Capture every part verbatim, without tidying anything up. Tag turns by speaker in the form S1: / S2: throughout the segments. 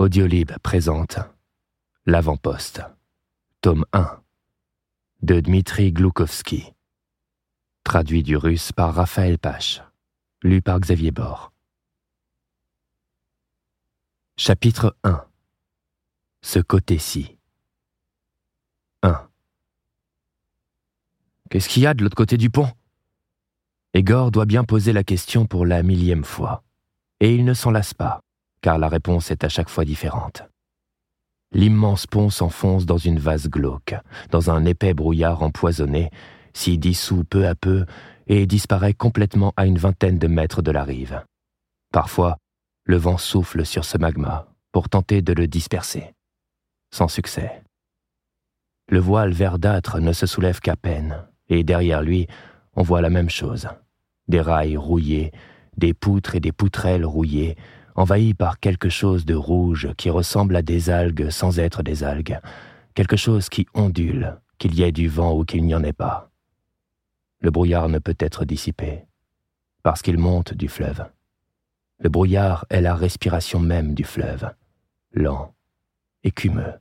S1: Audiolib présente L'Avant-Poste, tome un, de Dmitri Gloukovski, traduit du russe par Raphaël Pache, lu par Xavier Bord. Chapitre un. Ce côté-ci. un. Qu'est-ce qu'il y a de l'autre côté du pont ? Egor doit bien poser la question pour la millième fois, et il ne s'en lasse pas, car la réponse est à chaque fois différente. L'immense pont s'enfonce dans une vase glauque, dans un épais brouillard empoisonné, s'y dissout peu à peu et disparaît complètement à une vingtaine de mètres de la rive. Parfois, le vent souffle sur ce magma pour tenter de le disperser. Sans succès. Le voile verdâtre ne se soulève qu'à peine, et derrière lui, on voit la même chose. Des rails rouillés, des poutres et des poutrelles rouillées, envahis par quelque chose de rouge qui ressemble à des algues sans être des algues, quelque chose qui ondule, qu'il y ait du vent ou qu'il n'y en ait pas. Le brouillard ne peut être dissipé, parce qu'il monte du fleuve. Le brouillard est la respiration même du fleuve, lent, écumeux,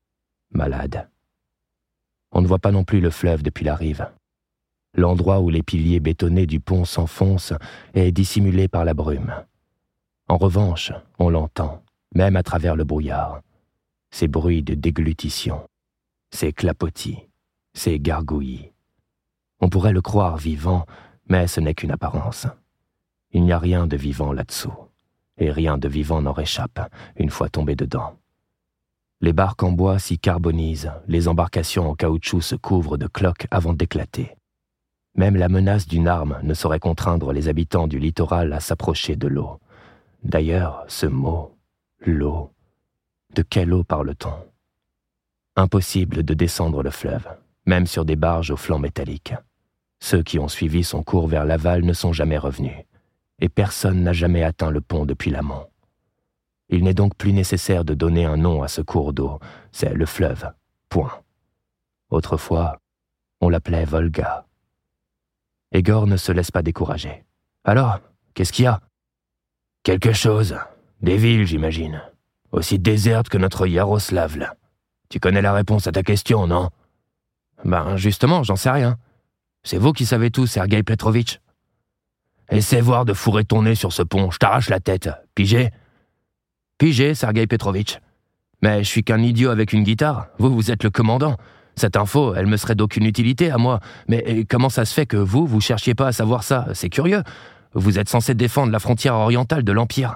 S1: malade. On ne voit pas non plus le fleuve depuis la rive. L'endroit où les piliers bétonnés du pont s'enfoncent est dissimulé par la brume. En revanche, on l'entend, même à travers le brouillard. Ces bruits de déglutition, ces clapotis, ces gargouillis. On pourrait le croire vivant, mais ce n'est qu'une apparence. Il n'y a rien de vivant là-dessous, et rien de vivant n'en réchappe une fois tombé dedans. Les barques en bois s'y carbonisent, les embarcations en caoutchouc se couvrent de cloques avant d'éclater. Même la menace d'une arme ne saurait contraindre les habitants du littoral à s'approcher de l'eau. D'ailleurs, ce mot, l'eau, de quelle eau parle-t-on ? Impossible de descendre le fleuve, même sur des barges aux flancs métalliques. Ceux qui ont suivi son cours vers l'aval ne sont jamais revenus, et personne n'a jamais atteint le pont depuis l'amont. Il n'est donc plus nécessaire de donner un nom à ce cours d'eau, c'est le fleuve, point. Autrefois, on l'appelait Volga. Egor ne se laisse pas décourager. Alors, qu'est-ce qu'il y a ? Quelque chose. Des villes, j'imagine. Aussi désertes que notre Yaroslav, là. Tu connais la réponse à ta question, non ? Ben, justement, j'en sais rien. C'est vous qui savez tout, Sergueï Petrovitch. Essaie voir de fourrer ton nez sur ce pont, je t'arrache la tête. Pigé ? Pigé, Sergueï Petrovitch. Mais je suis qu'un idiot avec une guitare. Vous, vous êtes le commandant. Cette info, elle me serait d'aucune utilité à moi. Mais comment ça se fait que vous, vous cherchiez pas à savoir ça ? C'est curieux. Vous êtes censé défendre la frontière orientale de l'Empire.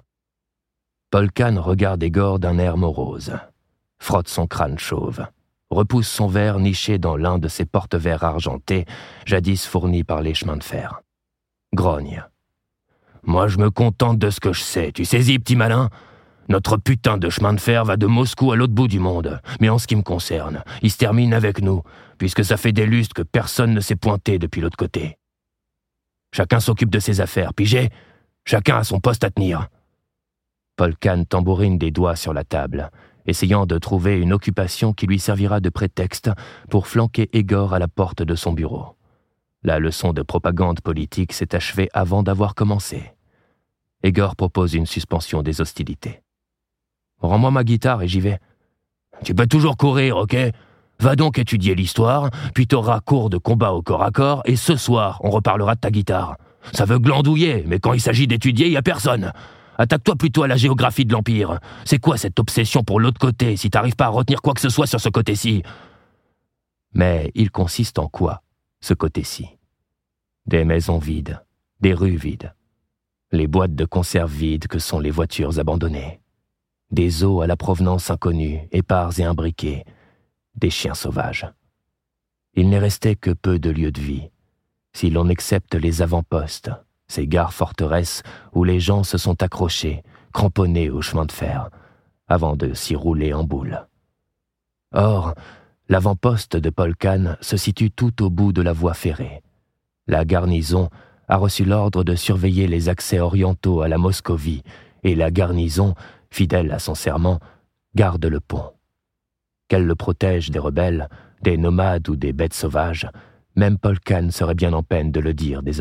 S1: Polkan regarde Egor d'un air morose, frotte son crâne chauve, repousse son verre niché dans l'un de ces porte-verres argentés, jadis fournis par les chemins de fer. Grogne. Moi, je me contente de ce que je sais, tu saisis, petit malin ? Notre putain de chemin de fer va de Moscou à l'autre bout du monde, mais en ce qui me concerne, il se termine avec nous, puisque ça fait des lustres que personne ne s'est pointé depuis l'autre côté. Chacun s'occupe de ses affaires, pigé ? Chacun a son poste à tenir. Polkan tambourine des doigts sur la table, essayant de trouver une occupation qui lui servira de prétexte pour flanquer Egor à la porte de son bureau. La leçon de propagande politique s'est achevée avant d'avoir commencé. Egor propose une suspension des hostilités. « Rends-moi ma guitare et j'y vais. »« Tu peux toujours courir, ok ? Va donc étudier l'histoire, puis t'auras cours de combat au corps à corps, et ce soir, on reparlera de ta guitare. Ça veut glandouiller, mais quand il s'agit d'étudier, il y a personne. Attaque-toi plutôt à la géographie de l'Empire. C'est quoi cette obsession pour l'autre côté, si t'arrives pas à retenir quoi que ce soit sur ce côté-ci ? Mais il consiste en quoi, ce côté-ci ? Des maisons vides, des rues vides, les boîtes de conserve vides que sont les voitures abandonnées, des eaux à la provenance inconnue, épars et imbriqués, des chiens sauvages. Il n'est resté que peu de lieux de vie, si l'on accepte les avant-postes, ces gares forteresses où les gens se sont accrochés, cramponnés au chemin de fer, avant de s'y rouler en boule. Or, l'avant-poste de Polkan se situe tout au bout de la voie ferrée. La garnison a reçu l'ordre de surveiller les accès orientaux à la Moscovie, et la garnison, fidèle à son serment, garde le pont. Qu'elle le protège des rebelles, des nomades ou des bêtes sauvages, même Polkan serait bien en peine de le dire désormais.